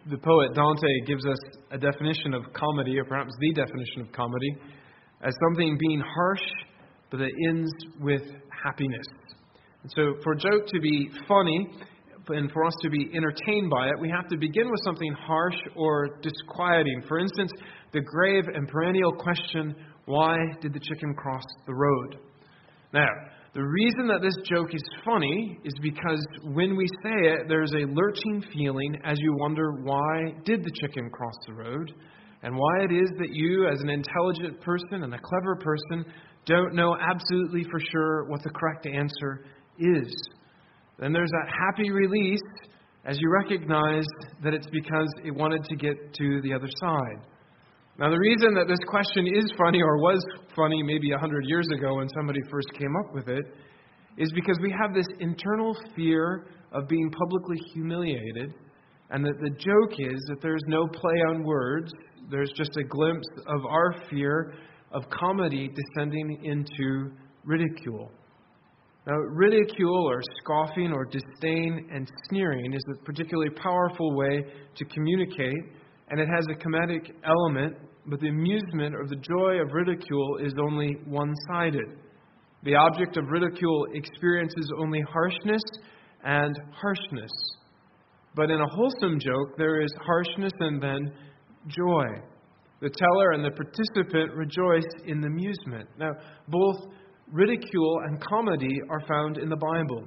The poet Dante gives us a definition of comedy, or perhaps the definition of comedy, as something being harsh, but that ends with happiness. And so for a joke to be funny, and for us to be entertained by it, we have to begin with something harsh or disquieting. For instance, the grave and perennial question, why did the chicken cross the road? Now, the reason that this joke is funny is because when we say it, there's a lurching feeling as you wonder, why did the chicken cross the road? And why it is that you, as an intelligent person and a clever person, don't know absolutely for sure what the correct answer is. Then there's that happy release as you recognize that it's because it wanted to get to the other side. Now, the reason that this question is funny, or was funny maybe 100 years ago when somebody first came up with it, is because we have this internal fear of being publicly humiliated, and that the joke is that there's no play on words. There's just a glimpse of our fear of comedy descending into ridicule. Now, ridicule or scoffing or disdain and sneering is a particularly powerful way to communicate, and it has a comedic element, but the amusement or the joy of ridicule is only one-sided. The object of ridicule experiences only harshness and harshness. But in a wholesome joke, there is harshness and then joy. The teller and the participant rejoice in the amusement. Now, both ridicule and comedy are found in the Bible.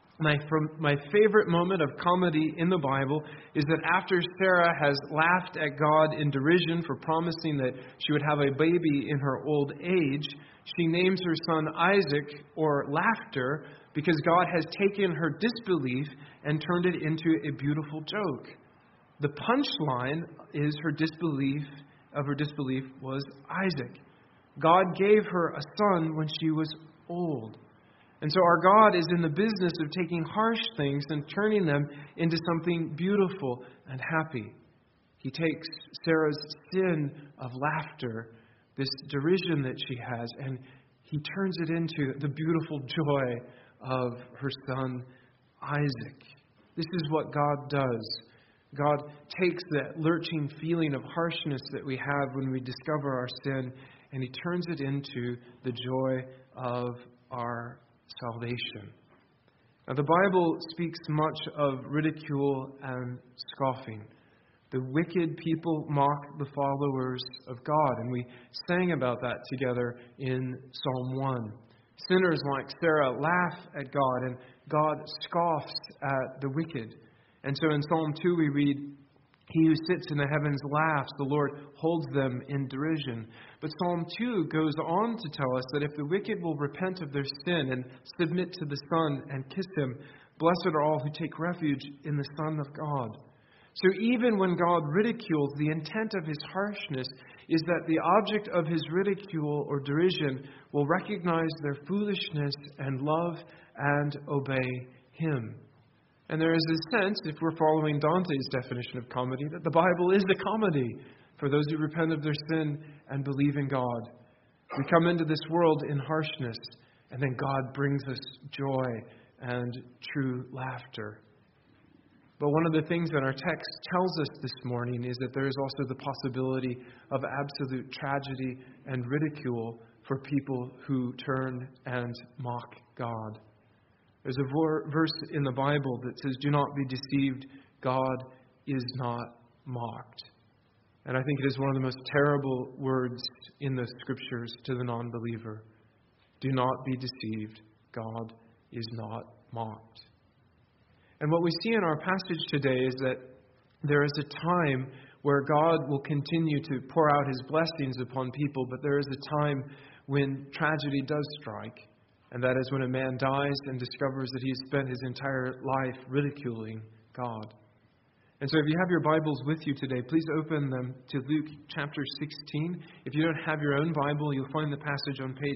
My favorite moment of comedy in the Bible is that after Sarah has laughed at God in derision for promising that she would have a baby in her old age, she names her son Isaac, or laughter, because God has taken her disbelief and turned it into a beautiful joke. The punchline is her disbelief was Isaac. God gave her a son when she was old. And so our God is in the business of taking harsh things and turning them into something beautiful and happy. He takes Sarah's sin of laughter, this derision that she has, and He turns it into the beautiful joy of her son Isaac. This is what God does. God takes that lurching feeling of harshness that we have when we discover our sin, and He turns it into the joy of our salvation. Now, the Bible speaks much of ridicule and scoffing. The wicked people mock the followers of God, and we sang about that together in Psalm 1. Sinners like Sarah laugh at God, and God scoffs at the wicked. And so in Psalm 2 we read, He who sits in the heavens laughs, the Lord holds them in derision. But Psalm 2 goes on to tell us that if the wicked will repent of their sin and submit to the Son and kiss Him, blessed are all who take refuge in the Son of God. So even when God ridicules, the intent of His harshness is that the object of His ridicule or derision will recognize their foolishness and love and obey Him. And there is a sense, if we're following Dante's definition of comedy, that the Bible is a comedy for those who repent of their sin and believe in God. We come into this world in harshness, and then God brings us joy and true laughter. But one of the things that our text tells us this morning is that there is also the possibility of absolute tragedy and ridicule for people who turn and mock God. There's a verse in the Bible that says, "Do not be deceived, God is not mocked." And I think it is one of the most terrible words in the Scriptures to the non-believer. Do not be deceived, God is not mocked. And what we see in our passage today is that there is a time where God will continue to pour out His blessings upon people, but there is a time when tragedy does strike. And that is when a man dies and discovers that he has spent his entire life ridiculing God. And so if you have your Bibles with you today, please open them to Luke chapter 16. If you don't have your own Bible, you'll find the passage on page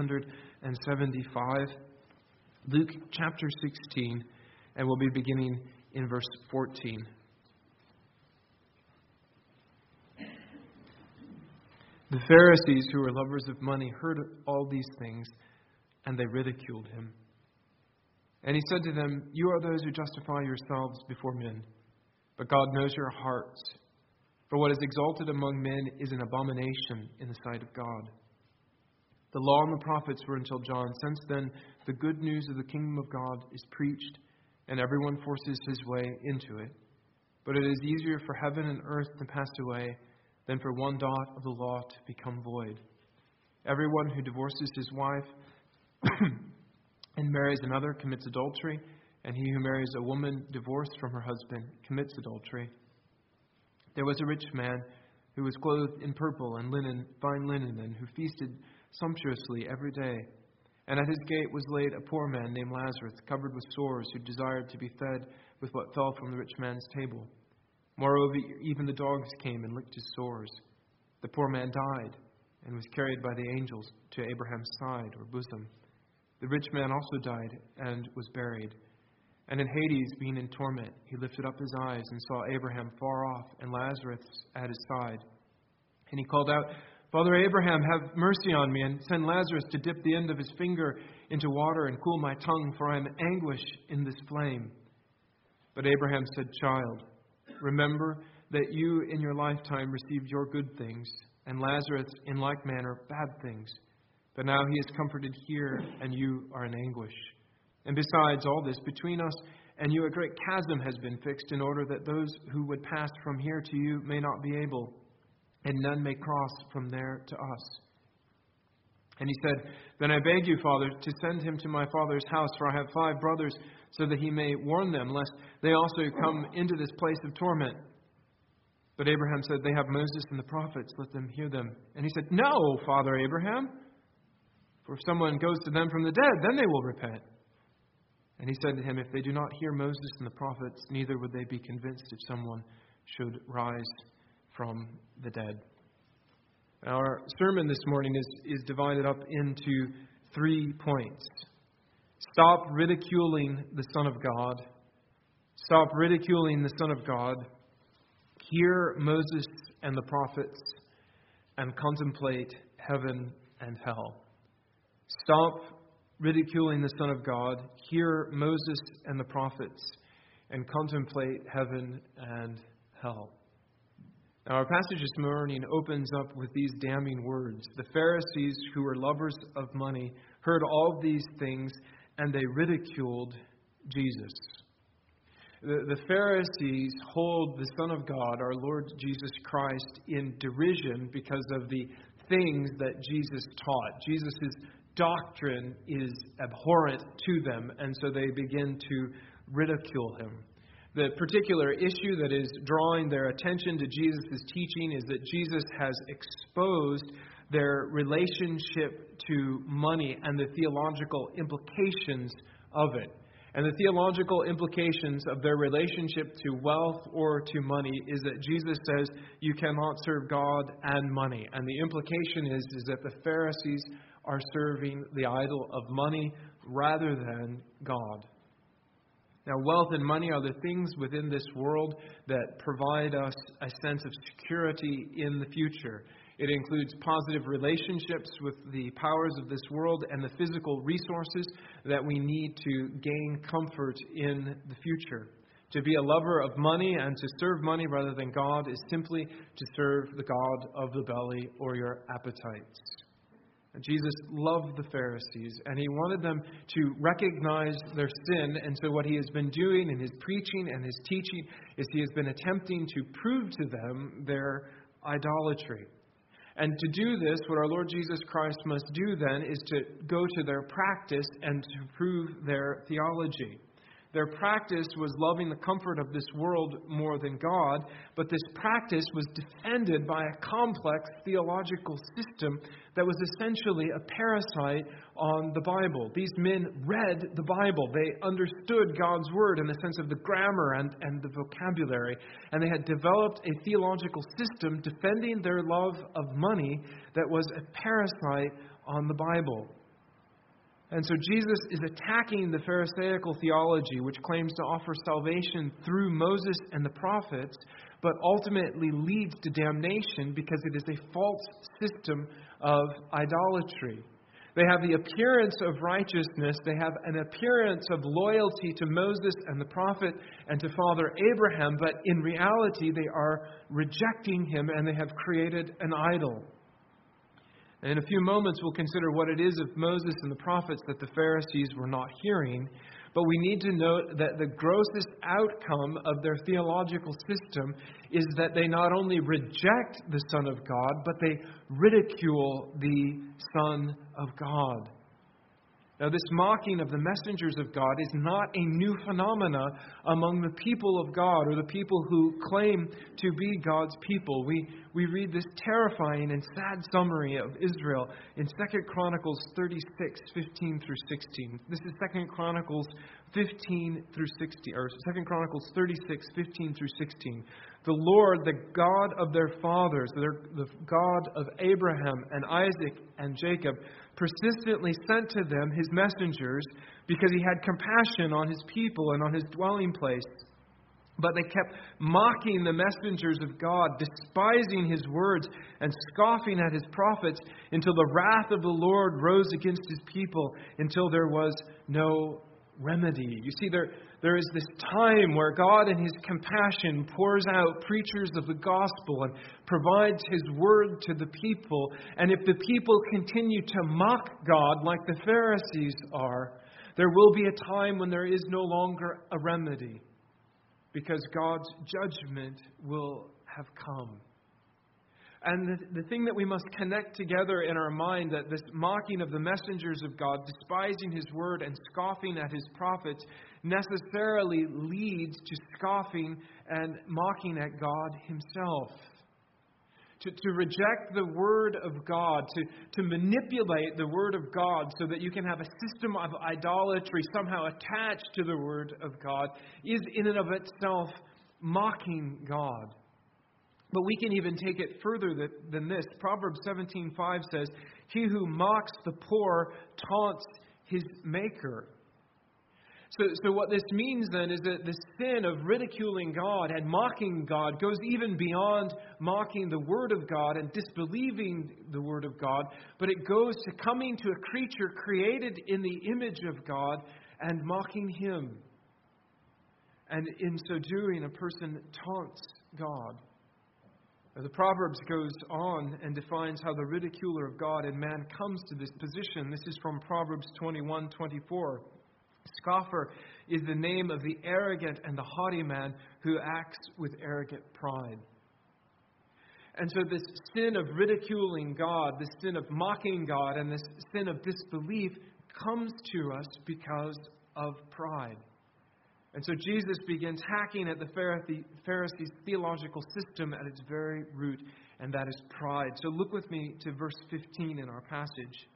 875. Luke chapter 16, and we'll be beginning in verse 14. The Pharisees, who were lovers of money, heard all these things, and they ridiculed Him. And He said to them, "You are those who justify yourselves before men, But God knows your hearts. For what is exalted among men is an abomination in the sight of God. The law and the prophets were until John. Since then, the good news of the kingdom of God is preached, and everyone forces his way into it. But it is easier for heaven and earth to pass away than for one dot of the law to become void. Everyone who divorces his wife and marries another commits adultery, and he who marries a woman divorced from her husband commits adultery. There was a rich man who was clothed in purple and linen, fine linen, and who feasted sumptuously every day. And at his gate was laid a poor man named Lazarus, covered with sores, who desired to be fed with what fell from the rich man's table. Moreover, even the dogs came and licked his sores. The poor man died and was carried by the angels to Abraham's side or bosom. The rich man also died and was buried. And in Hades, being in torment, he lifted up his eyes and saw Abraham far off and Lazarus at his side. And he called out, Father Abraham, have mercy on me, and send Lazarus to dip the end of his finger into water and cool my tongue, for I am in anguish in this flame. But Abraham said, Child, remember that you in your lifetime received your good things, and Lazarus in like manner bad things. But now he is comforted here, and you are in anguish. And besides all this, between us and you a great chasm has been fixed, in order that those who would pass from here to you may not be able, and none may cross from there to us. And he said, Then I beg you, Father, to send him to my father's house, for I have 5 brothers, so that he may warn them, lest they also come into this place of torment. But Abraham said, They have Moses and the prophets, let them hear them. And he said, No, Father Abraham, for if someone goes to them from the dead, then they will repent. And he said to him, If they do not hear Moses and the prophets, neither would they be convinced if someone should rise from the dead. Our sermon this morning is divided up into 3 points. Stop ridiculing the Son of God. Stop ridiculing the Son of God. Hear Moses and the prophets, and contemplate heaven and hell. Stop ridiculing the Son of God. Hear Moses and the prophets, and contemplate heaven and hell. Now, our passage this morning opens up with these damning words. The Pharisees, who were lovers of money, heard all these things, and they ridiculed Jesus. The Pharisees hold the Son of God, our Lord Jesus Christ, in derision because of the things that Jesus taught. Jesus' doctrine is abhorrent to them, and so they begin to ridicule him. The particular issue that is drawing their attention to Jesus' teaching is that Jesus has exposed their relationship to money and the theological implications of it. And the theological implications of their relationship to wealth or to money is that Jesus says you cannot serve God and money. And the implication is that the Pharisees are serving the idol of money rather than God. Now, wealth and money are the things within this world that provide us a sense of security in the future. It includes positive relationships with the powers of this world and the physical resources that we need to gain comfort in the future. To be a lover of money and to serve money rather than God is simply to serve the God of the belly or your appetites. Jesus loved the Pharisees, and he wanted them to recognize their sin. And so what he has been doing in his preaching and his teaching is he has been attempting to prove to them their idolatry. And to do this, what our Lord Jesus Christ must do then is to go to their practice and to prove their theology. Their practice was loving the comfort of this world more than God, but this practice was defended by a complex theological system that was essentially a parasite on the Bible. These men read the Bible. They understood God's Word in the sense of the grammar and the vocabulary, and they had developed a theological system defending their love of money that was a parasite on the Bible. And so Jesus is attacking the Pharisaical theology, which claims to offer salvation through Moses and the prophets, but ultimately leads to damnation because it is a false system of idolatry. They have the appearance of righteousness. They have an appearance of loyalty to Moses and the prophet and to Father Abraham, but in reality they are rejecting him and they have created an idol. And in a few moments we'll consider what it is of Moses and the prophets that the Pharisees were not hearing. But we need to note that the grossest outcome of their theological system is that they not only reject the Son of God, but they ridicule the Son of God. Now, this mocking of the messengers of God is not a new phenomena among the people of God or the people who claim to be God's people. We read this terrifying and sad summary of Israel in 2 Chronicles 36, 15 through 16. This is 2 Chronicles 15 through 16, or 2 Chronicles 36, 15 through 16. The Lord, the God of their fathers, the God of Abraham and Isaac and Jacob, persistently sent to them his messengers because he had compassion on his people and on his dwelling place. But they kept mocking the messengers of God, despising his words and scoffing at his prophets until the wrath of the Lord rose against his people until there was no remedy. You see, there is this time where God in his compassion pours out preachers of the gospel and provides his word to the people. And if the people continue to mock God like the Pharisees are, there will be a time when there is no longer a remedy, because God's judgment will have come. And the thing that we must connect together in our mind, that this mocking of the messengers of God, despising his word and scoffing at his prophets, necessarily leads to scoffing and mocking at God himself. To reject the word of God, to manipulate the word of God so that you can have a system of idolatry somehow attached to the word of God, is in and of itself mocking God. But we can even take it further than this. Proverbs 17:5 says, "He who mocks the poor taunts his maker." So what this means then is that the sin of ridiculing God and mocking God goes even beyond mocking the Word of God and disbelieving the Word of God, but it goes to coming to a creature created in the image of God and mocking Him. And in so doing, a person taunts God. The Proverbs goes on and defines how the ridiculer of God and man comes to this position. This is from Proverbs 21:24. Scoffer is the name of the arrogant and the haughty man who acts with arrogant pride. And so this sin of ridiculing God, this sin of mocking God, and this sin of disbelief comes to us because of pride. And so Jesus begins hacking at the Pharisees' theological system at its very root, and that is pride. So look with me to verse 15 in our passage.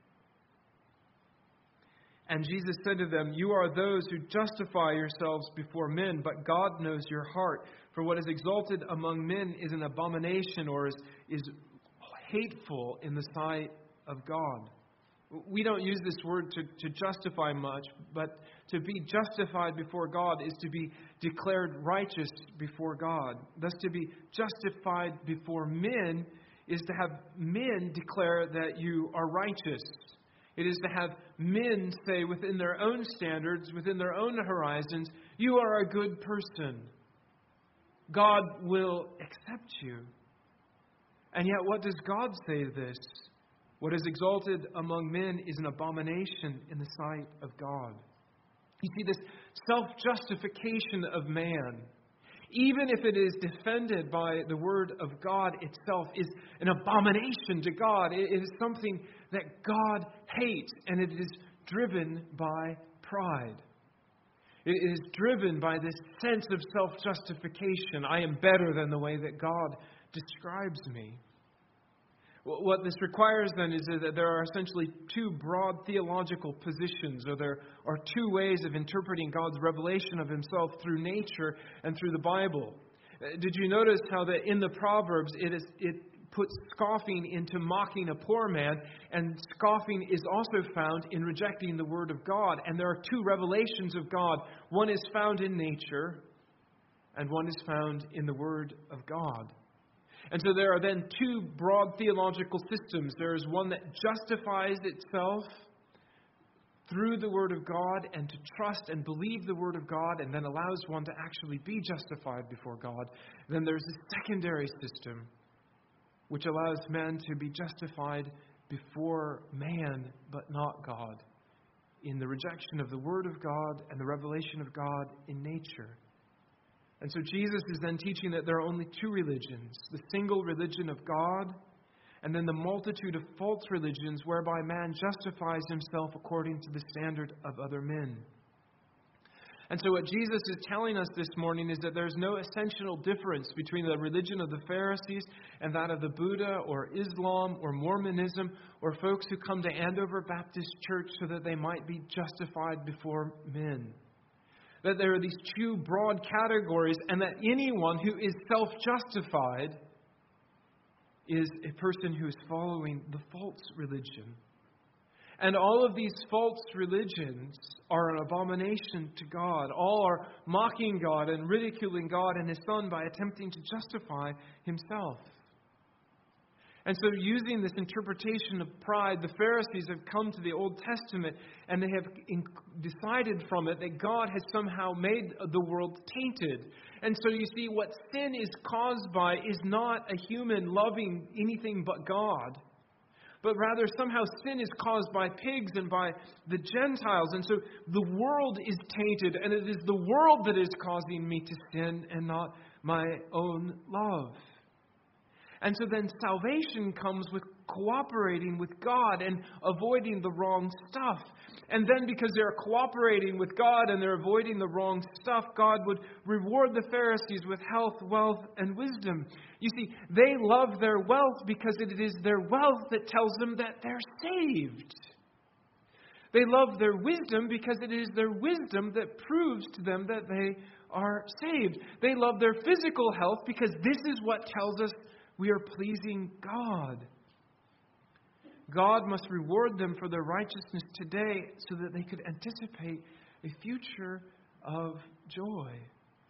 And Jesus said to them, "You are those who justify yourselves before men, but God knows your heart. For what is exalted among men is an abomination, or is hateful in the sight of God." We don't use this word to justify much, but to be justified before God is to be declared righteous before God. Thus, to be justified before men is to have men declare that you are righteous. It is to have men say within their own standards, within their own horizons, you are a good person. God will accept you. And yet, what does God say to this? What is exalted among men is an abomination in the sight of God. You see, this self-justification of man, even if it is defended by the Word of God itself, is an abomination to God. It is something that God hates, and it is driven by pride. It is driven by this sense of self-justification. I am better than the way that God describes me. What this requires then is that there are essentially two broad theological positions, or there are two ways of interpreting God's revelation of himself through nature and through the Bible. Did you notice how that in the Proverbs it puts scoffing into mocking a poor man, and scoffing is also found in rejecting the Word of God? And there are two revelations of God. One is found in nature, and one is found in the Word of God. And so there are then two broad theological systems. There is one that justifies itself, through the Word of God and to trust and believe the Word of God and then allows one to actually be justified before God, then there's a secondary system which allows man to be justified before man but not God, in the rejection of the Word of God and the revelation of God in nature. And so Jesus is then teaching that there are only two religions, the single religion of God and then the multitude of false religions whereby man justifies himself according to the standard of other men. And so what Jesus is telling us this morning is that there's no essential difference between the religion of the Pharisees and that of the Buddha or Islam or Mormonism or folks who come to Andover Baptist Church so that they might be justified before men. That there are these two broad categories and that anyone who is self-justified is a person who is following the false religion. And all of these false religions are an abomination to God. All are mocking God and ridiculing God and His Son by attempting to justify Himself. And so using this interpretation of pride, the Pharisees have come to the Old Testament and they have decided from it that God has somehow made the world tainted. And so you see, what sin is caused by is not a human loving anything but God, but rather somehow sin is caused by pigs and by the Gentiles. And so the world is tainted, and it is the world that is causing me to sin and not my own love. And so then salvation comes with cooperating with God and avoiding the wrong stuff. And then because they're cooperating with God and they're avoiding the wrong stuff, God would reward the Pharisees with health, wealth, and wisdom. You see, they love their wealth because it is their wealth that tells them that they're saved. They love their wisdom because it is their wisdom that proves to them that they are saved. They love their physical health because this is what tells us we are pleasing God. God must reward them for their righteousness today so that they could anticipate a future of joy.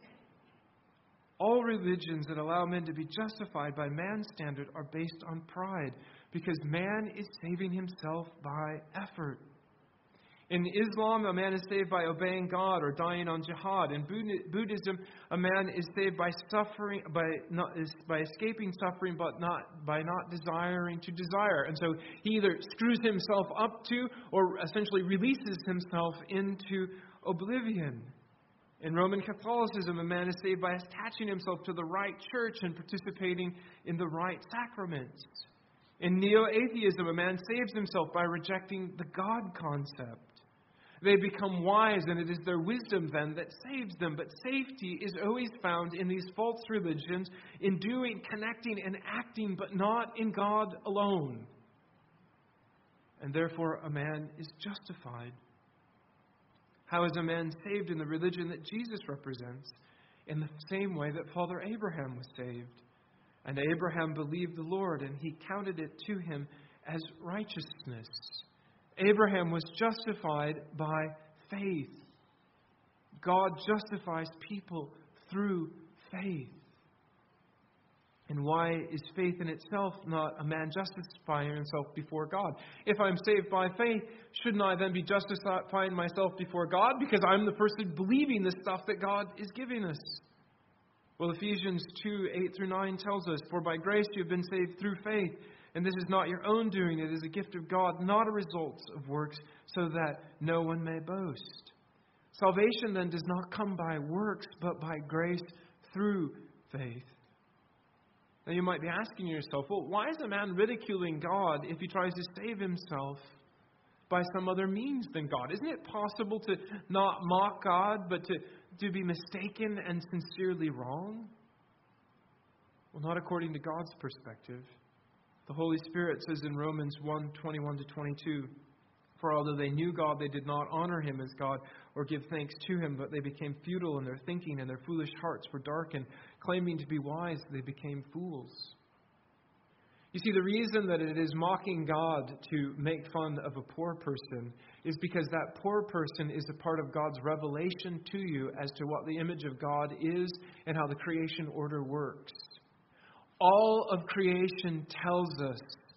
All religions that allow men to be justified by man's standard are based on pride because man is saving himself by effort. In Islam, a man is saved by obeying God or dying on jihad. In Buddhism, a man is saved by suffering, by escaping suffering, but not by not desiring to desire. And so he either screws himself up to, or essentially releases himself into oblivion. In Roman Catholicism, a man is saved by attaching himself to the right church and participating in the right sacraments. In neo-atheism, a man saves himself by rejecting the God concept. They become wise, and it is their wisdom then that saves them. But safety is always found in these false religions, in doing, connecting, and acting, but not in God alone. And therefore, a man is justified. How is a man saved in the religion that Jesus represents? In the same way that Father Abraham was saved. And Abraham believed the Lord, and He counted it to him as righteousness. Abraham was justified by faith. God justifies people through faith. And why is faith in itself not a man justifying himself before God? If I'm saved by faith, shouldn't I then be justifying myself before God because I'm the person believing the stuff that God is giving us? Well, Ephesians 2:8-9 tells us, "For by grace you have been saved through faith, and this is not your own doing, it is a gift of God, not a result of works, so that no one may boast." Salvation then does not come by works, but by grace through faith. Now you might be asking yourself, well, why is a man ridiculing God if he tries to save himself by some other means than God? Isn't it possible to not mock God, but to be mistaken and sincerely wrong? Well, not according to God's perspective. The Holy Spirit says in Romans 1:21-22, "For although they knew God, they did not honor Him as God or give thanks to Him, but they became futile in their thinking, and their foolish hearts were darkened. Claiming to be wise, they became fools." You see, the reason that it is mocking God to make fun of a poor person is because that poor person is a part of God's revelation to you as to what the image of God is and how the creation order works. All of creation tells us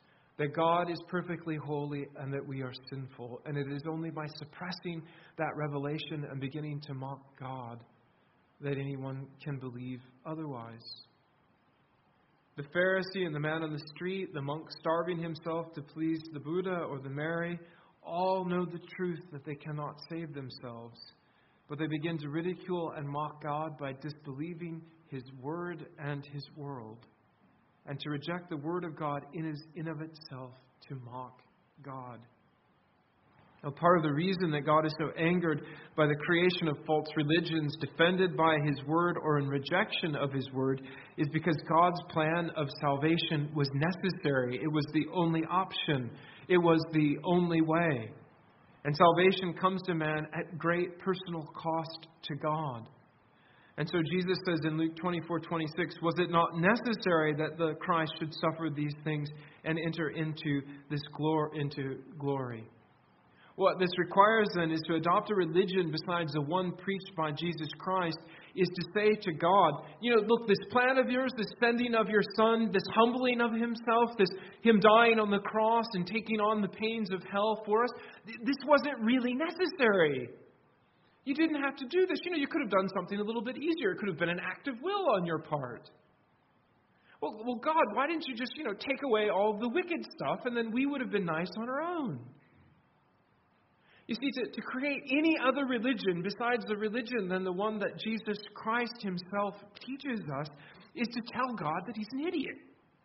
that God is perfectly holy and that we are sinful. And it is only by suppressing that revelation and beginning to mock God that anyone can believe otherwise. The Pharisee and the man on the street, the monk starving himself to please the Buddha or the Mary, all know the truth that they cannot save themselves. But they begin to ridicule and mock God by disbelieving His Word and His world, and to reject the Word of God in of itself to mock God. Now, part of the reason that God is so angered by the creation of false religions defended by His Word or in rejection of His Word is because God's plan of salvation was necessary. It was the only option. It was the only way. And salvation comes to man at great personal cost to God. And so Jesus says in Luke 24:26, was it not necessary that the Christ should suffer these things and enter into glory? What this requires then is to adopt a religion besides the one preached by Jesus Christ, is to say to God, look, this plan of yours, this sending of your Son, this humbling of Himself, this Him dying on the cross and taking on the pains of hell for us, this wasn't really necessary. You didn't have to do this. You could have done something a little bit easier. It could have been an act of will on your part. Well, God, why didn't you just, take away all the wicked stuff and then we would have been nice on our own? You see, to create any other religion besides the religion than the one that Jesus Christ Himself teaches us is to tell God that He's an idiot.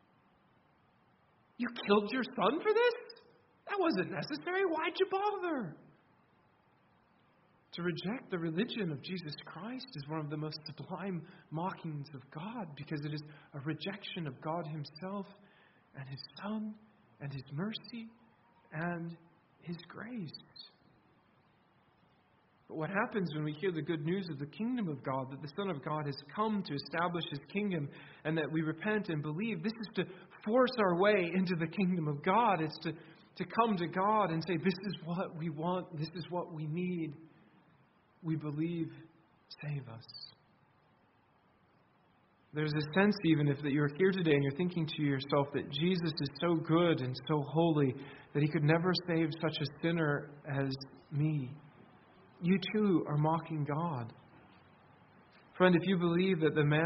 You killed your Son for this? That wasn't necessary. Why'd you bother? To reject the religion of Jesus Christ is one of the most sublime mockings of God, because it is a rejection of God Himself and His Son and His mercy and His grace. But what happens when we hear the good news of the kingdom of God, that the Son of God has come to establish His kingdom, and that we repent and believe, this is to force our way into the kingdom of God. It's to come to God and say, this is what we want, this is what we need. We believe, save us. There's a sense even if that you're here today and you're thinking to yourself that Jesus is so good and so holy that He could never save such a sinner as me. You too are mocking God. Friend, if you believe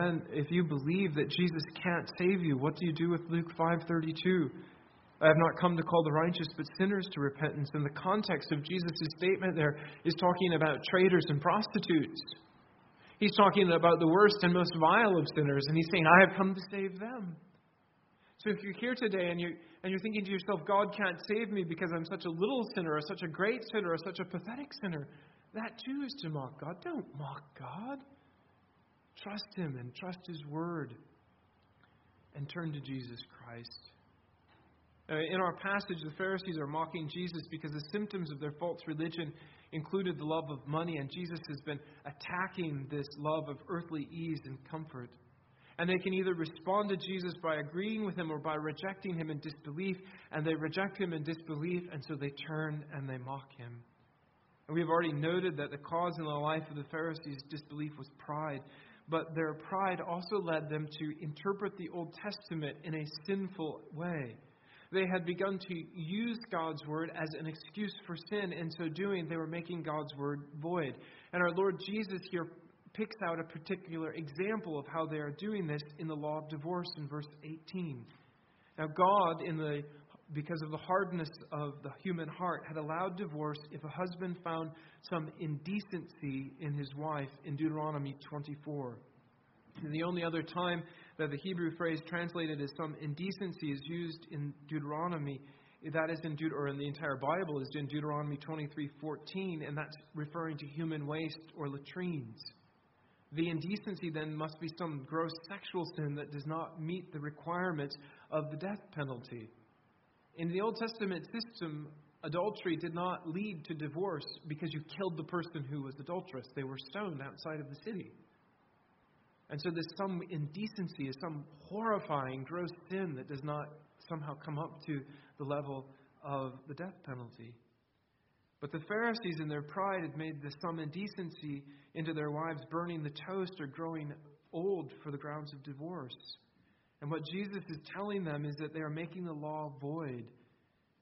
that Jesus can't save you, what do you do with Luke 5:32? I have not come to call the righteous, but sinners to repentance. And the context of Jesus' statement there is talking about traitors and prostitutes. He's talking about the worst and most vile of sinners, and He's saying, I have come to save them. So if you're here today and you're thinking to yourself, God can't save me because I'm such a little sinner, or such a great sinner, or such a pathetic sinner, that too is to mock God. Don't mock God. Trust Him and trust His Word, and turn to Jesus Christ. In our passage, the Pharisees are mocking Jesus because the symptoms of their false religion included the love of money, and Jesus has been attacking this love of earthly ease and comfort. And they can either respond to Jesus by agreeing with Him or by rejecting Him in disbelief, and they reject Him in disbelief, and so they turn and they mock Him. And we've already noted that the cause in the life of the Pharisees' disbelief was pride, but their pride also led them to interpret the Old Testament in a sinful way. They had begun to use God's Word as an excuse for sin. In so doing, they were making God's Word void. And our Lord Jesus here picks out a particular example of how they are doing this in the law of divorce in verse 18. Now, God, because of the hardness of the human heart, had allowed divorce if a husband found some indecency in his wife in Deuteronomy 24. And the only other time that the Hebrew phrase translated as some indecency is used in Deuteronomy, that is in the entire Bible, is in Deuteronomy 23:14, and that's referring to human waste or latrines. The indecency then must be some gross sexual sin that does not meet the requirements of the death penalty. In the Old Testament system, adultery did not lead to divorce because you killed the person who was adulterous. They were stoned outside of the city. And so there's some indecency, is some horrifying, gross sin that does not somehow come up to the level of the death penalty. But the Pharisees in their pride had made the some indecency into their wives burning the toast or growing old for the grounds of divorce. And what Jesus is telling them is that they are making the law void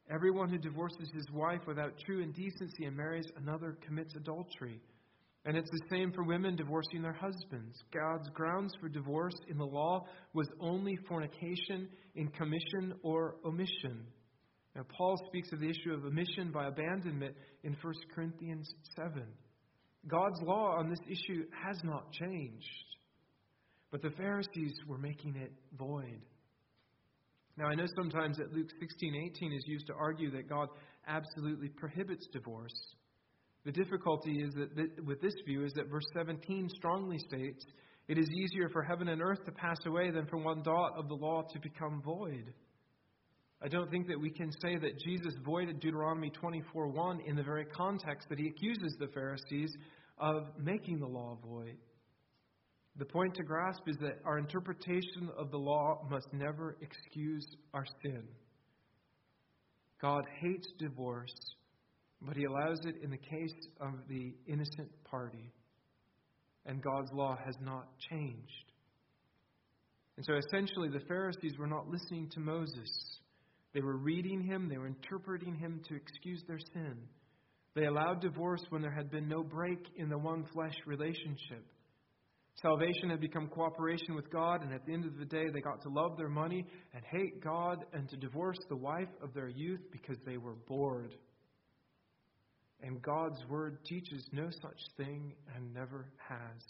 Everyone who divorces his wife without true indecency and marries another commits adultery. And it's the same for women divorcing their husbands. God's grounds for divorce in the law was only fornication in commission or omission. Now, Paul speaks of the issue of omission by abandonment in 1 Corinthians 7. God's law on this issue has not changed, but the Pharisees were making it void. Now, I know sometimes that Luke 16:18 is used to argue that God absolutely prohibits divorce. The difficulty is that with this view is that verse 17 strongly states, "It is easier for heaven and earth to pass away than for one dot of the law to become void." I don't think that we can say that Jesus voided Deuteronomy 24:1 in the very context that he accuses the Pharisees of making the law void. The point to grasp is that our interpretation of the law must never excuse our sin. God hates divorce, but he allows it in the case of the innocent party. And God's law has not changed. And so essentially the Pharisees were not listening to Moses. They were reading him, they were interpreting him to excuse their sin. They allowed divorce when there had been no break in the one-flesh relationship. Salvation had become cooperation with God, and at the end of the day, they got to love their money and hate God and to divorce the wife of their youth because they were bored. And God's Word teaches no such thing and never has.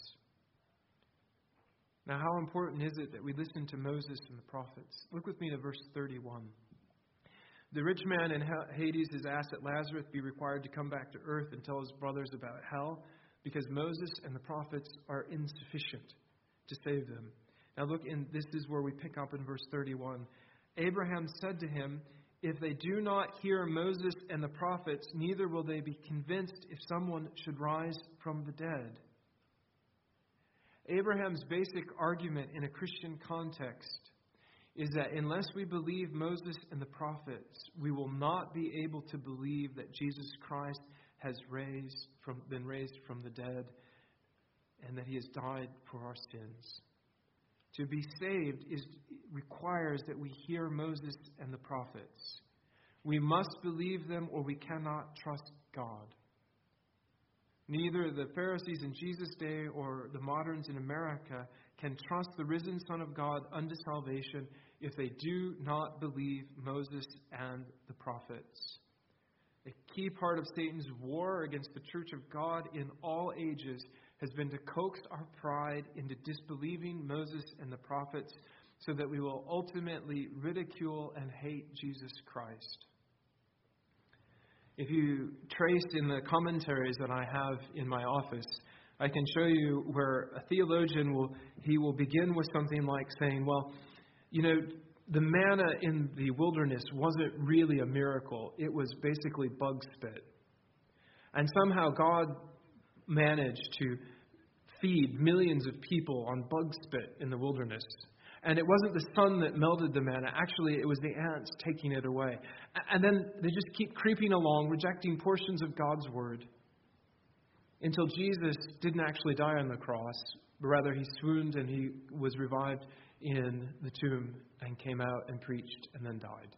Now, how important is it that we listen to Moses and the prophets? Look with me to verse 31. The rich man in Hades has asked that Lazarus be required to come back to earth and tell his brothers about hell, because Moses and the prophets are insufficient to save them. Now look, this is where we pick up in verse 31. Abraham said to him, "If they do not hear Moses and the prophets, neither will they be convinced if someone should rise from the dead." Abraham's basic argument in a Christian context is that unless we believe Moses and the prophets, we will not be able to believe that Jesus Christ has been raised from the dead and that he has died for our sins. To be saved requires that we hear Moses and the prophets. We must believe them or we cannot trust God. Neither the Pharisees in Jesus' day or the moderns in America can trust the risen Son of God unto salvation if they do not believe Moses and the prophets. A key part of Satan's war against the Church of God in all ages has been to coax our pride into disbelieving Moses and the prophets so that we will ultimately ridicule and hate Jesus Christ. If you trace in the commentaries that I have in my office, I can show you where a theologian will begin with something like saying, well, the manna in the wilderness wasn't really a miracle. It was basically bug spit. And somehow God managed to feed millions of people on bug spit in the wilderness. And it wasn't the sun that melted the manna. Actually, it was the ants taking it away. And then they just keep creeping along, rejecting portions of God's word, until Jesus didn't actually die on the cross, but rather he swooned and he was revived in the tomb and came out and preached and then died.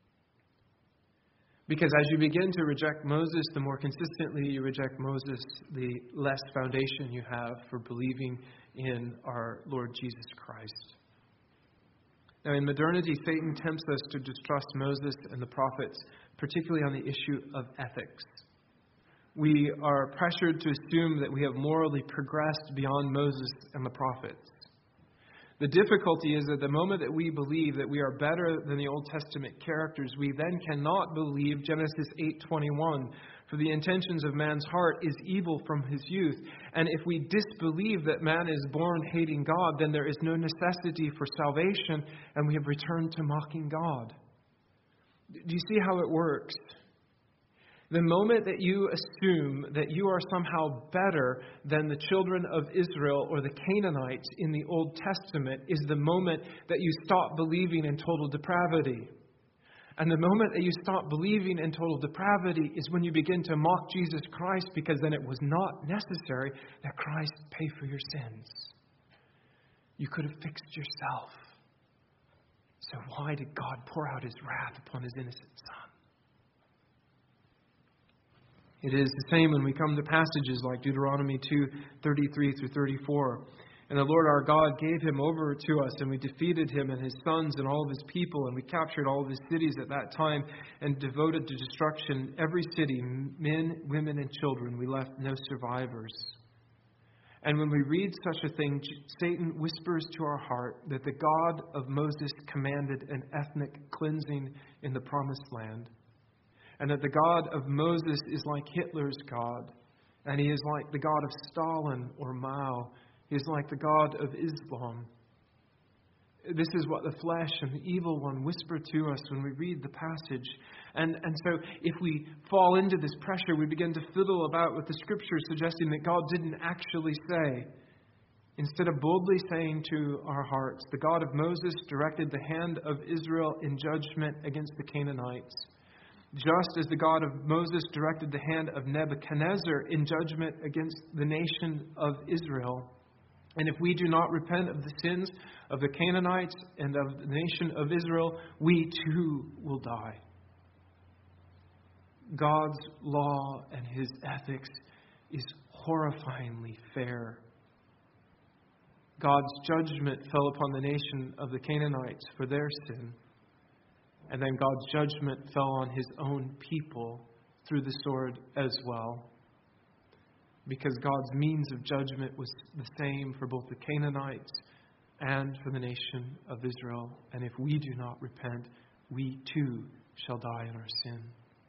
Because as you begin to reject Moses, the more consistently you reject Moses, the less foundation you have for believing in our Lord Jesus Christ. Now, in modernity, Satan tempts us to distrust Moses and the prophets, particularly on the issue of ethics. We are pressured to assume that we have morally progressed beyond Moses and the prophets. The difficulty is that the moment that we believe that we are better than the Old Testament characters, we then cannot believe Genesis 8:21, for the intentions of man's heart is evil from his youth. And if we disbelieve that man is born hating God, then there is no necessity for salvation, and we have returned to mocking God. Do you see how it works? The moment that you assume that you are somehow better than the children of Israel or the Canaanites in the Old Testament is the moment that you stop believing in total depravity. And the moment that you stop believing in total depravity is when you begin to mock Jesus Christ, because then it was not necessary that Christ pay for your sins. You could have fixed yourself. So why did God pour out his wrath upon his innocent son? It is the same when we come to passages like Deuteronomy 2:33 through 34. And the Lord our God gave him over to us, and we defeated him and his sons and all of his people, and we captured all of his cities at that time and devoted to destruction every city, men, women, and children. We left no survivors. And when we read such a thing, Satan whispers to our heart that the God of Moses commanded an ethnic cleansing in the promised land, and that the God of Moses is like Hitler's God, and he is like the God of Stalin or Mao. He is like the God of Islam. This is what the flesh and the evil one whisper to us when we read the passage. And so if we fall into this pressure, we begin to fiddle about with the Scriptures, suggesting that God didn't actually say. Instead of boldly saying to our hearts, the God of Moses directed the hand of Israel in judgment against the Canaanites, just as the God of Moses directed the hand of Nebuchadnezzar in judgment against the nation of Israel. And if we do not repent of the sins of the Canaanites and of the nation of Israel, we too will die. God's law and his ethics is horrifyingly fair. God's judgment fell upon the nation of the Canaanites for their sin. And then God's judgment fell on his own people through the sword as well. Because God's means of judgment was the same for both the Canaanites and for the nation of Israel. And if we do not repent, we too shall die in our sin.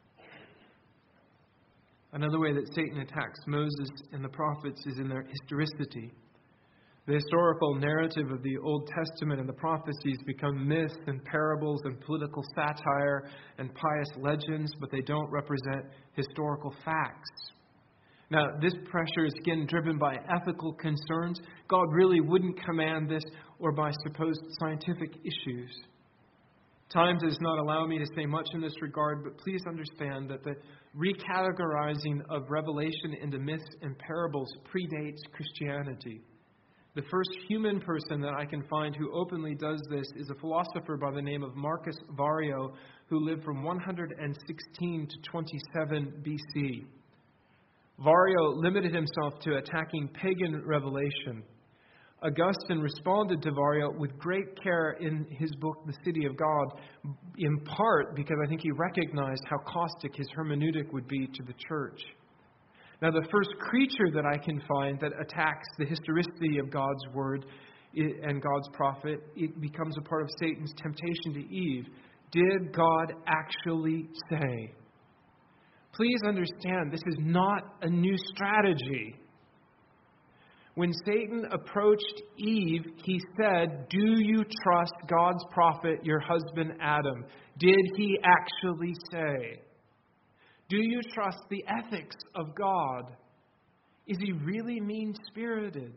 Another way that Satan attacks Moses and the prophets is in their historicity. The historical narrative of the Old Testament and the prophecies become myths and parables and political satire and pious legends, but they don't represent historical facts. Now, this pressure is again driven by ethical concerns. God really wouldn't command this, or by supposed scientific issues. Time does not allow me to say much in this regard, but please understand that the recategorizing of Revelation into myths and parables predates Christianity. The first human person that I can find who openly does this is a philosopher by the name of Marcus Varro, who lived from 116 to 27 BC. Varro limited himself to attacking pagan revelation. Augustine responded to Varro with great care in his book, The City of God, in part because I think he recognized how caustic his hermeneutic would be to the church. Now, the first creature that I can find that attacks the historicity of God's word and God's prophet, it becomes a part of Satan's temptation to Eve. Did God actually say? Please understand, this is not a new strategy. When Satan approached Eve, he said, "Do you trust God's prophet, your husband Adam?" Did he actually say? Do you trust the ethics of God? Is he really mean-spirited?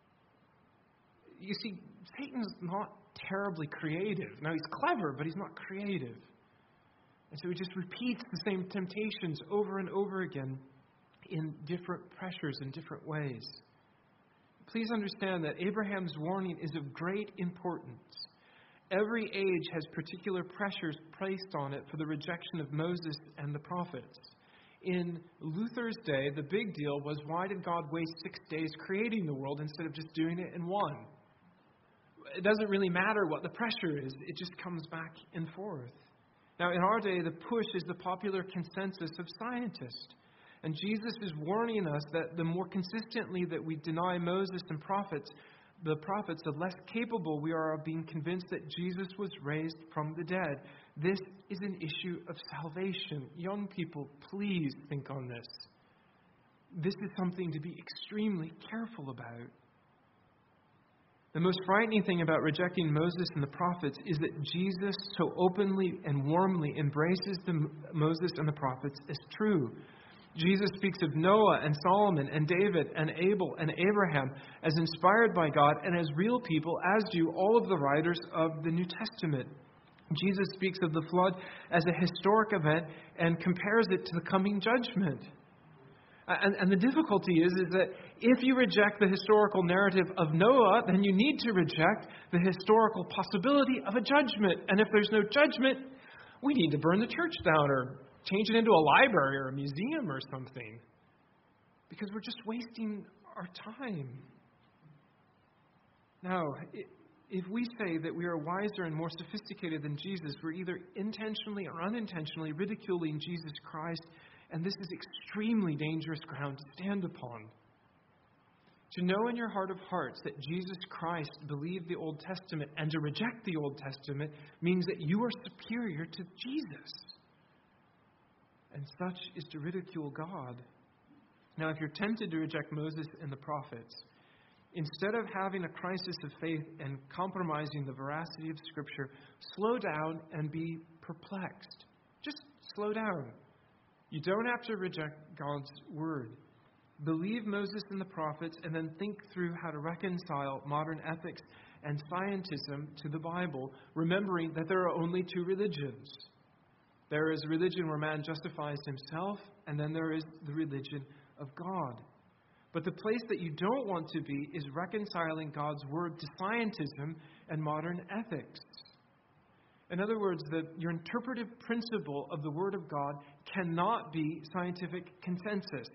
You see, Satan's not terribly creative. Now, he's clever, but he's not creative. And so he just repeats the same temptations over and over again in different pressures, in different ways. Please understand that Abraham's warning is of great importance. Every age has particular pressures placed on it for the rejection of Moses and the prophets. In Luther's day, the big deal was, why did God waste 6 days creating the world instead of just doing it in one? It doesn't really matter what the pressure is. It just comes back and forth. Now, in our day, the push is the popular consensus of scientists. And Jesus is warning us that the more consistently that we deny Moses and the prophets, the less capable we are of being convinced that Jesus was raised from the dead. This is an issue of salvation. Young people, please think on this. This is something to be extremely careful about. The most frightening thing about rejecting Moses and the prophets is that Jesus so openly and warmly embraces Moses and the prophets as true. Jesus speaks of Noah and Solomon and David and Abel and Abraham as inspired by God and as real people, as do all of the writers of the New Testament. Jesus speaks of the flood as a historic event and compares it to the coming judgment. And the difficulty is that if you reject the historical narrative of Noah, then you need to reject the historical possibility of a judgment. And if there's no judgment, we need to burn the church down or change it into a library or a museum or something. Because we're just wasting our time. Now, if we say that we are wiser and more sophisticated than Jesus, we're either intentionally or unintentionally ridiculing Jesus Christ, and this is extremely dangerous ground to stand upon. To know in your heart of hearts that Jesus Christ believed the Old Testament and to reject the Old Testament means that you are superior to Jesus. And such is to ridicule God. Now, if you're tempted to reject Moses and the prophets, instead of having a crisis of faith and compromising the veracity of Scripture, slow down and be perplexed. Just slow down. You don't have to reject God's Word. Believe Moses and the prophets and then think through how to reconcile modern ethics and scientism to the Bible, remembering that there are only two religions. There is a religion where man justifies himself, and then there is the religion of God. But the place that you don't want to be is reconciling God's Word to scientism and modern ethics. In other words, your interpretive principle of the Word of God cannot be scientific consensus.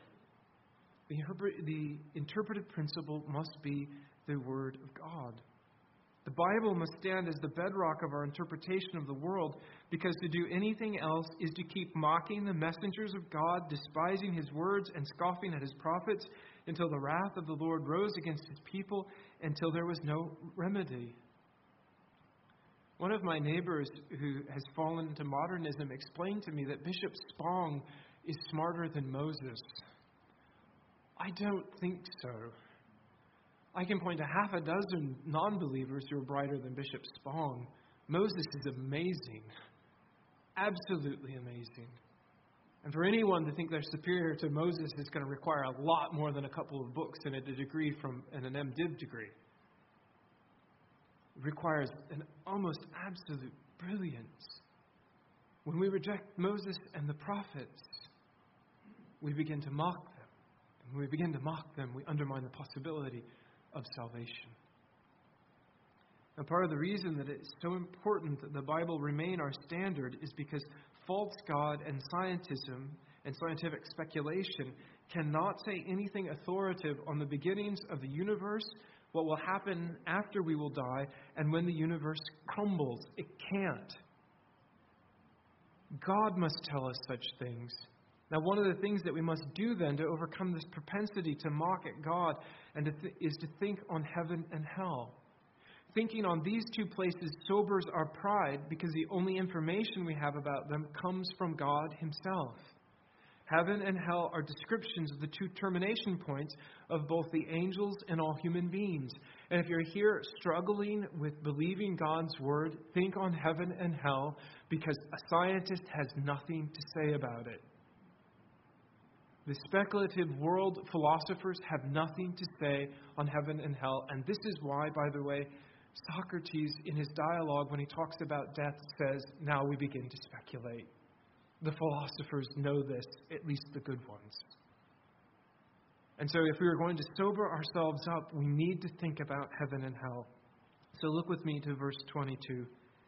The interpretive principle must be the Word of God. The Bible must stand as the bedrock of our interpretation of the world, because to do anything else is to keep mocking the messengers of God, despising His words and scoffing at His prophets, until the wrath of the Lord rose against His people, until there was no remedy. One of my neighbors who has fallen into modernism explained to me that Bishop Spong is smarter than Moses. I don't think so. I can point to half a dozen non-believers who are brighter than Bishop Spong. Moses is amazing. Absolutely amazing. And for anyone to think they're superior to Moses is going to require a lot more than a couple of books and a degree and an MDiv degree. It requires an almost absolute brilliance. When we reject Moses and the prophets, we begin to mock them. And when we begin to mock them, we undermine the possibility of salvation. And part of the reason that it's so important that the Bible remain our standard is because false God and scientism and scientific speculation cannot say anything authoritative on the beginnings of the universe, what will happen after we will die, and when the universe crumbles. It can't. God must tell us such things. Now, one of the things that we must do then to overcome this propensity to mock at God is to think on heaven and hell. Thinking on these two places sobers our pride, because the only information we have about them comes from God Himself. Heaven and hell are descriptions of the two termination points of both the angels and all human beings. And if you're here struggling with believing God's Word, think on heaven and hell, because a scientist has nothing to say about it. The speculative world philosophers have nothing to say on heaven and hell. And this is why, by the way, Socrates, in his dialogue, when he talks about death, says, now we begin to speculate. The philosophers know this, at least the good ones. And so if we are going to sober ourselves up, we need to think about heaven and hell. So look with me to verse 22.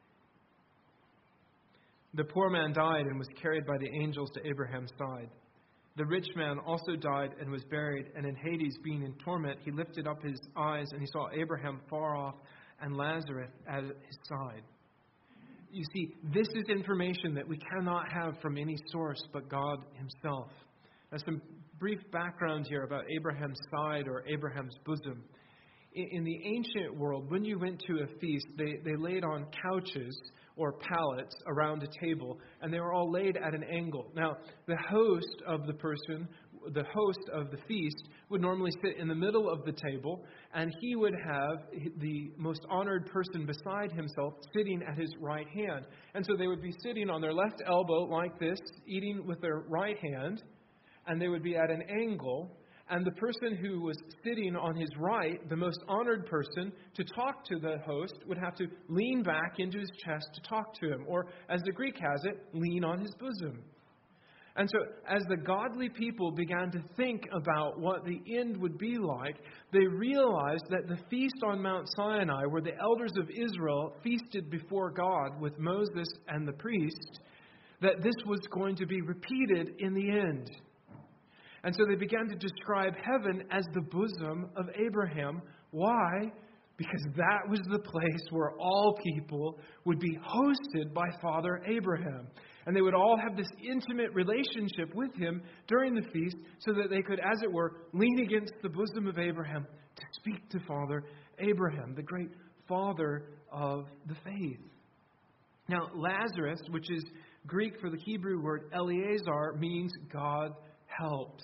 The poor man died and was carried by the angels to Abraham's side. The rich man also died and was buried, and in Hades, being in torment, he lifted up his eyes, and he saw Abraham far off and Lazarus at his side. You see, this is information that we cannot have from any source but God Himself. Now, some brief background here about Abraham's side or Abraham's bosom. In the ancient world, when you went to a feast, they laid on couches or pallets around a table, and they were all laid at an angle. Now, the host of the feast would normally sit in the middle of the table, and he would have the most honored person beside himself sitting at his right hand. And so they would be sitting on their left elbow like this, eating with their right hand, and they would be at an angle. And the person who was sitting on his right, the most honored person, to talk to the host would have to lean back into his chest to talk to him. Or, as the Greek has it, lean on his bosom. And so, as the godly people began to think about what the end would be like, they realized that the feast on Mount Sinai, where the elders of Israel feasted before God with Moses and the priest, that this was going to be repeated in the end. And so they began to describe heaven as the bosom of Abraham. Why? Because that was the place where all people would be hosted by Father Abraham. And they would all have this intimate relationship with him during the feast so that they could, as it were, lean against the bosom of Abraham to speak to Father Abraham, the great father of the faith. Now, Lazarus, which is Greek for the Hebrew word Eleazar, means God helps.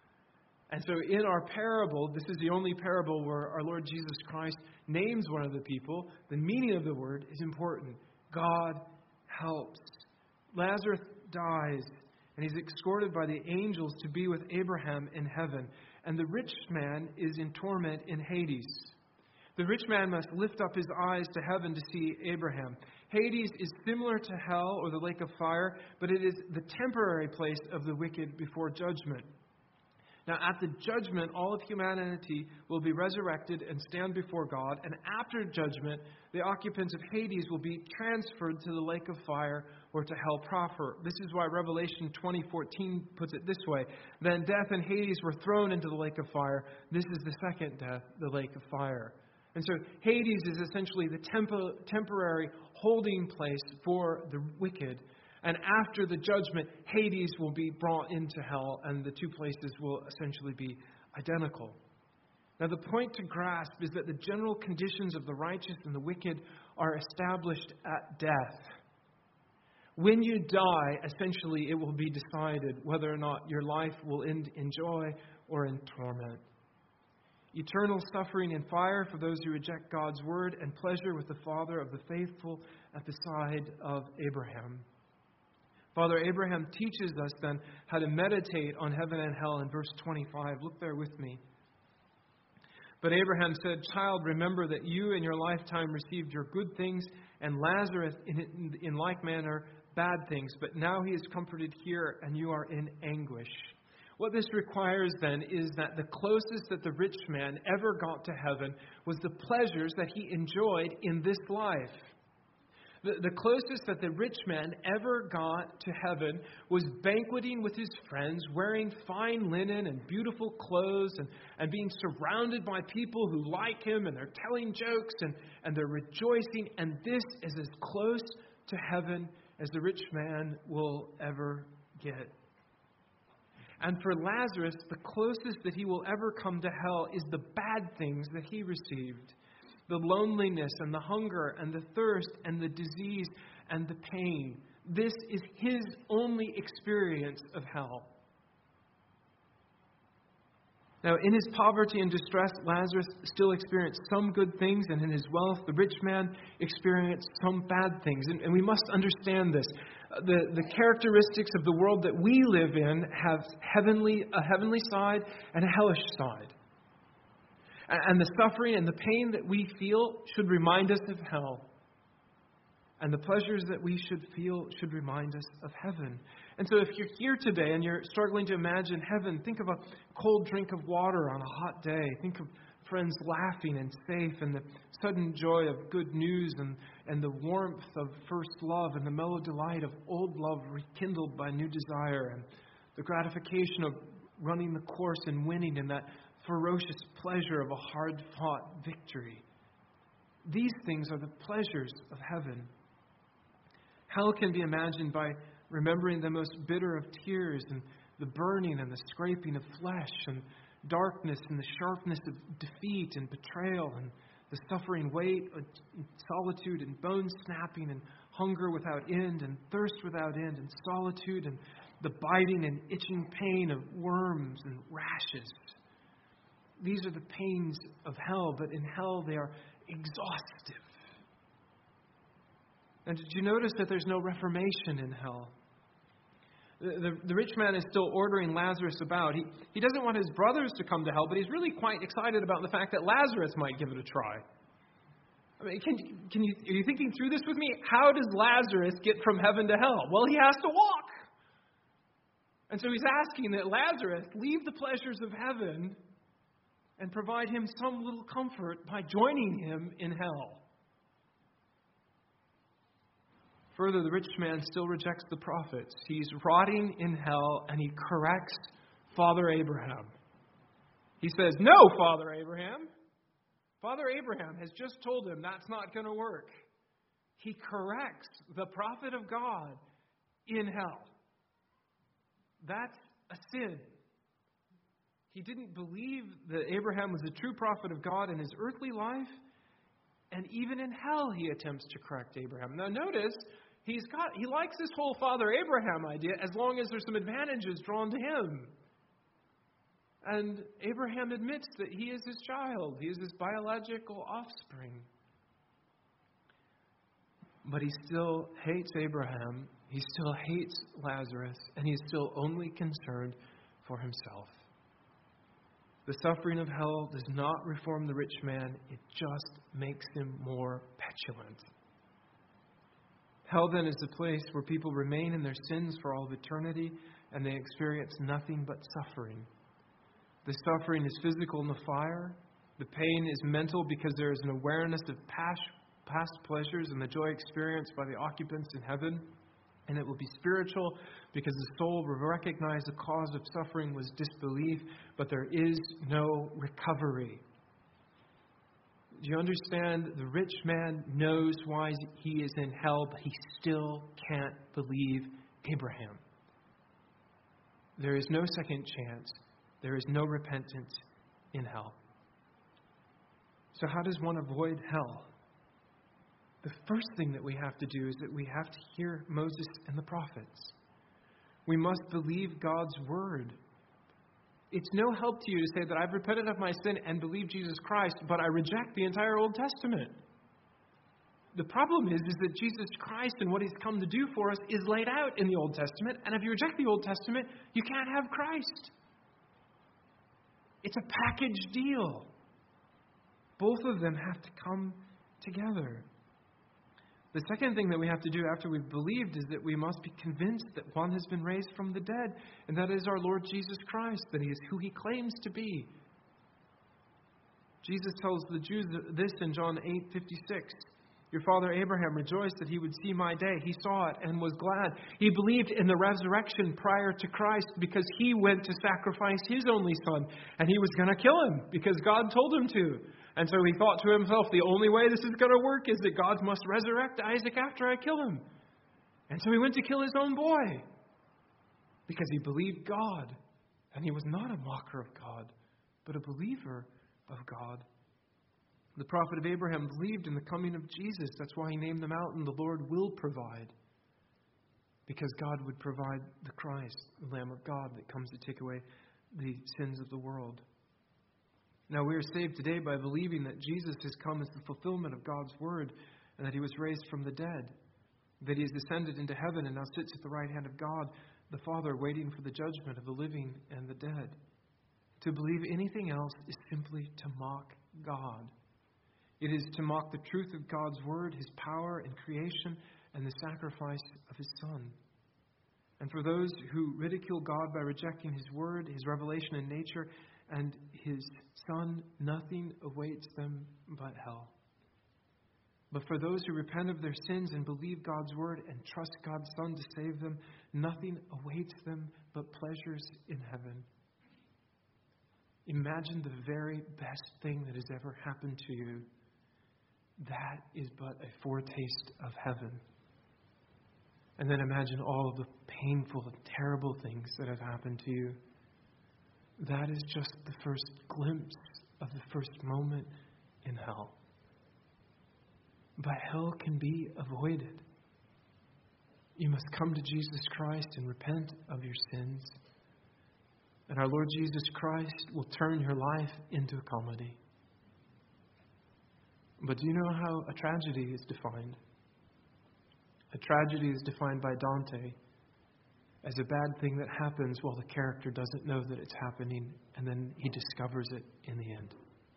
And so in our parable, this is the only parable where our Lord Jesus Christ names one of the people. The meaning of the word is important. God helps. Lazarus dies, and he's escorted by the angels to be with Abraham in heaven. And the rich man is in torment in Hades. The rich man must lift up his eyes to heaven to see Abraham. Hades is similar to hell or the lake of fire, but it is the temporary place of the wicked before judgment. Now, at the judgment, all of humanity will be resurrected and stand before God. And after judgment, the occupants of Hades will be transferred to the lake of fire or to hell proper. This is why Revelation 20:14 puts it this way. Then death and Hades were thrown into the lake of fire. This is the second death, the lake of fire. And so Hades is essentially the temporary holding place for the wicked. And after the judgment, Hades will be brought into hell, and the two places will essentially be identical. Now, the point to grasp is that the general conditions of the righteous and the wicked are established at death. When you die, essentially, it will be decided whether or not your life will end in joy or in torment. Eternal suffering and fire for those who reject God's word, and pleasure with the Father of the faithful at the side of Abraham. Father Abraham teaches us then how to meditate on heaven and hell in verse 25. Look there with me. But Abraham said, "Child, remember that you in your lifetime received your good things, and Lazarus in like manner bad things. But now he is comforted here, and you are in anguish." What this requires then is that the closest that the rich man ever got to heaven was the pleasures that he enjoyed in this life. The closest that the rich man ever got to heaven was banqueting with his friends, wearing fine linen and beautiful clothes, and being surrounded by people who like him, and they're telling jokes, and they're rejoicing. And this is as close to heaven as the rich man will ever get. And for Lazarus, the closest that he will ever come to hell is the bad things that he received. The loneliness and the hunger and the thirst and the disease and the pain. This is his only experience of hell. Now, in his poverty and distress, Lazarus still experienced some good things, and in his wealth, the rich man experienced some bad things. And we must understand this. The characteristics of the world that we live in have a heavenly side and a hellish side. And the suffering and the pain that we feel should remind us of hell. And the pleasures that we should feel should remind us of heaven. And so if you're here today and you're struggling to imagine heaven, think of a cold drink of water on a hot day. Think of friends laughing and safe, and the sudden joy of good news, and the warmth of first love, and the mellow delight of old love rekindled by new desire, and the gratification of running the course and winning, and that ferocious pleasure of a hard-fought victory. These things are the pleasures of heaven. Hell can be imagined by remembering the most bitter of tears, and the burning and the scraping of flesh, and darkness and the sharpness of defeat and betrayal, and the suffering weight of solitude, and bone snapping, and hunger without end, and thirst without end, and solitude, and the biting and itching pain of worms and rashes. These are the pains of hell, but in hell they are exhaustive. And did you notice that there's no reformation in hell? The rich man is still ordering Lazarus about. He doesn't want his brothers to come to hell, but he's really quite excited about the fact that Lazarus might give it a try. I mean, are you thinking through this with me? How does Lazarus get from heaven to hell? Well, he has to walk. And so he's asking that Lazarus leave the pleasures of heaven and provide him some little comfort by joining him in hell. Further, the rich man still rejects the prophets. He's rotting in hell, and he corrects Father Abraham. He says, "No, Father Abraham." Father Abraham has just told him that's not going to work. He corrects the prophet of God in hell. That's a sin. He didn't believe that Abraham was a true prophet of God in his earthly life, and even in hell he attempts to correct Abraham. Now notice, he likes this whole Father Abraham idea as long as there's some advantages drawn to him. And Abraham admits that he is his child. He is his biological offspring. But he still hates Abraham. He still hates Lazarus. And he is still only concerned for himself. The suffering of hell does not reform the rich man. It just makes him more petulant. Hell then is the place where people remain in their sins for all of eternity, and they experience nothing but suffering. The suffering is physical in the fire. The pain is mental because there is an awareness of past pleasures and the joy experienced by the occupants in heaven. And it will be spiritual because the soul will recognize the cause of suffering was disbelief, but there is no recovery. Do you understand? The rich man knows why he is in hell, but he still can't believe Abraham. There is no second chance. There is no repentance in hell. So how does one avoid hell? The first thing that we have to do is that we have to hear Moses and the prophets. We must believe God's word. It's no help to you to say that I've repented of my sin and believe Jesus Christ, but I reject the entire Old Testament. The problem is that Jesus Christ and what He's come to do for us is laid out in the Old Testament, and if you reject the Old Testament, you can't have Christ. It's a package deal. Both of them have to come together. The second thing that we have to do after we've believed is that we must be convinced that one has been raised from the dead, and that is our Lord Jesus Christ, that He is who He claims to be. Jesus tells the Jews this in John 8:56. Your father Abraham rejoiced that he would see my day. He saw it and was glad. He believed in the resurrection prior to Christ because he went to sacrifice his only son. And he was going to kill him because God told him to. And so he thought to himself, the only way this is going to work is that God must resurrect Isaac after I kill him. And so he went to kill his own boy because he believed God. And he was not a mocker of God, but a believer of God. The prophet of Abraham believed in the coming of Jesus. That's why he named the mountain, the Lord will provide. Because God would provide the Christ, the Lamb of God that comes to take away the sins of the world. Now we are saved today by believing that Jesus has come as the fulfillment of God's word and that He was raised from the dead. That He has descended into heaven and now sits at the right hand of God, the Father, waiting for the judgment of the living and the dead. To believe anything else is simply to mock God. It is to mock the truth of God's word, His power in creation, and the sacrifice of His Son. And for those who ridicule God by rejecting His word, His revelation in nature, and His Son, nothing awaits them but hell. But for those who repent of their sins and believe God's word and trust God's Son to save them, nothing awaits them but pleasures in heaven. Imagine the very best thing that has ever happened to you. That is but a foretaste of heaven. And then imagine all of the painful and terrible things that have happened to you. That is just the first glimpse of the first moment in hell. But hell can be avoided. You must come to Jesus Christ and repent of your sins. And our Lord Jesus Christ will turn your life into a comedy. But do you know how a tragedy is defined? A tragedy is defined by Dante as a bad thing that happens while the character doesn't know that it's happening, and then he discovers it in the end.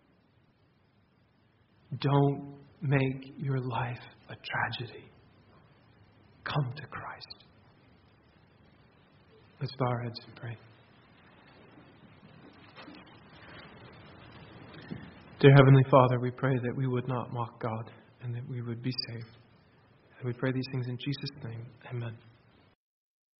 Don't make your life a tragedy. Come to Christ. Let's bow our heads and pray. Dear Heavenly Father, we pray that we would not mock God and that we would be saved. And we pray these things in Jesus' name. Amen.